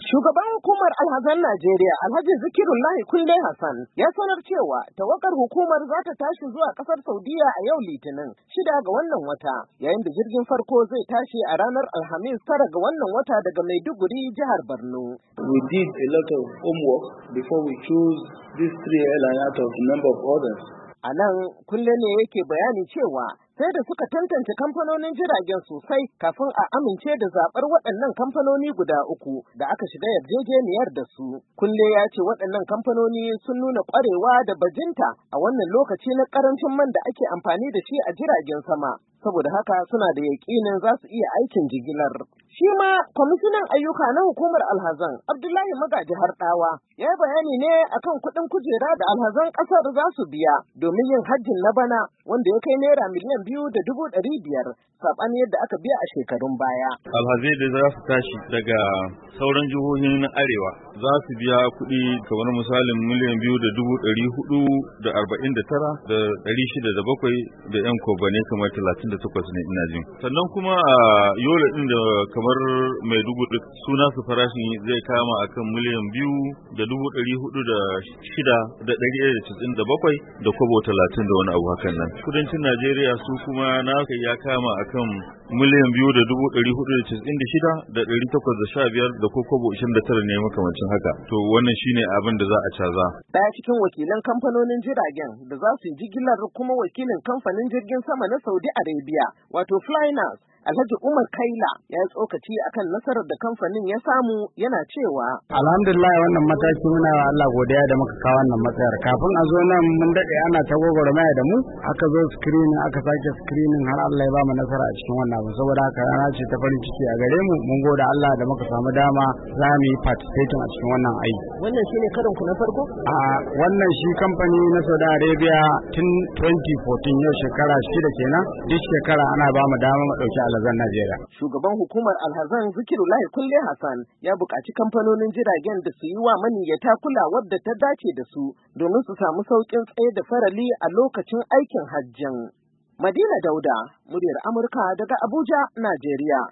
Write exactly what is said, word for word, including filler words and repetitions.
Shugaban hukumar alhazan Najeriya Alhaji Zikirullahi Kulle Hassan ya sanar cewa tawagar hukumar za ta tashi zuwa kasar Saudiya a yau Litinin shida ga wannan wata, yayin da jirgin farko zai tashi a ranar Alhamis tara ga wannan wata daga Maiduguri jihar Borno. We did a lot of homework before we chose these three airlines out of a number of others. A nan Kulle ne yake bayani cewa sai da suka tantance kamfanonin jiragen sosai kafin a amince da zaɓar waɗannan kamfanoni guda uku da aka shiga yarjejeniyar da su. Kulle ya ce waɗannan kamfanoni sun nuna ƙwarewa da bajinta a wannan lokaci na ƙarancin man da ake amfani da shi a jiragen sama. Saboda haka suna da yaƙinin za su iya aikin jigilar. Shi ma kwamishinan ayyuka na hukumar alhazan Abdullahi Magaji Harɗawa ya yi bayani ne akan kuɗin kujera da alhazan ƙasar za su biya domin yin hajjin na bana wanda ya kai naira miliyan biyu da dubu ɗari biyar saɓani yadda aka biya a shekarun baya. Alhazai da za su tashi daga sauran jihohin na arewa za su biya kuɗi kamar misalin miliyan biyu da dubu ɗari hudu da arba'in da tara da ɗari shida da bakwai da yan kobane kamar talatin da takwas ne ina jin. Sannan kuma a yola ɗin da kamar Maiduguri suna su farashin zai kama akan miliyan biyu da dubu ɗari hudu da shida da ɗari ɗaya da casa'in da bakwai da kobo talatin da wani abu hakan nan. Kudancin Najeriya su kuma na ya kama akan miliyan biyu da dubu ɗari hudu da casa'in da shida da ɗari takwas da sha biyar da ko kobo ishirin da tara ne makamancin haka. To wannan shine abin da za a caza. Daya cikin wakilan kamfanonin jiragen da za su yi jigilar kuma wakilin kamfanin jirgin sama na Saudi Arabia wato Flynas Alhaji Umar Kaila ya tsokaci akan nasarar da kamfanin ya samu yana cewa alhamdulillah wannan mataki muna wa Allah godiya da muka kawo wannan matsayar. Kafin a zo nan mun dade ana ta gogormaya da mu, aka zo screening aka sake screening har Allah ya ba mu nasara a cikin wannan abu. Saboda haka rana ce ta farin ciki a gare mu, mun gode Allah da muka samu dama za mu yi participating a cikin wannan aiki. Wannan shine karin ku na farko? A wannan shi kamfani na Saudi Arabia tun twenty fourteen yau shekara shida kenan, duk shekara ana ba mu dama mu dauki alhazan Najeriya. Shugaban hukumar alhazan Zikirullahi Kulle Hassan ya buƙaci kamfanonin jiragen da su yi wa maniyyata kulawar da ta dace da su domin su samu sauƙin tsaye da farali a lokacin aikin hajjin. Madina Dauda, muryar Amurka daga Abuja, Najeriya.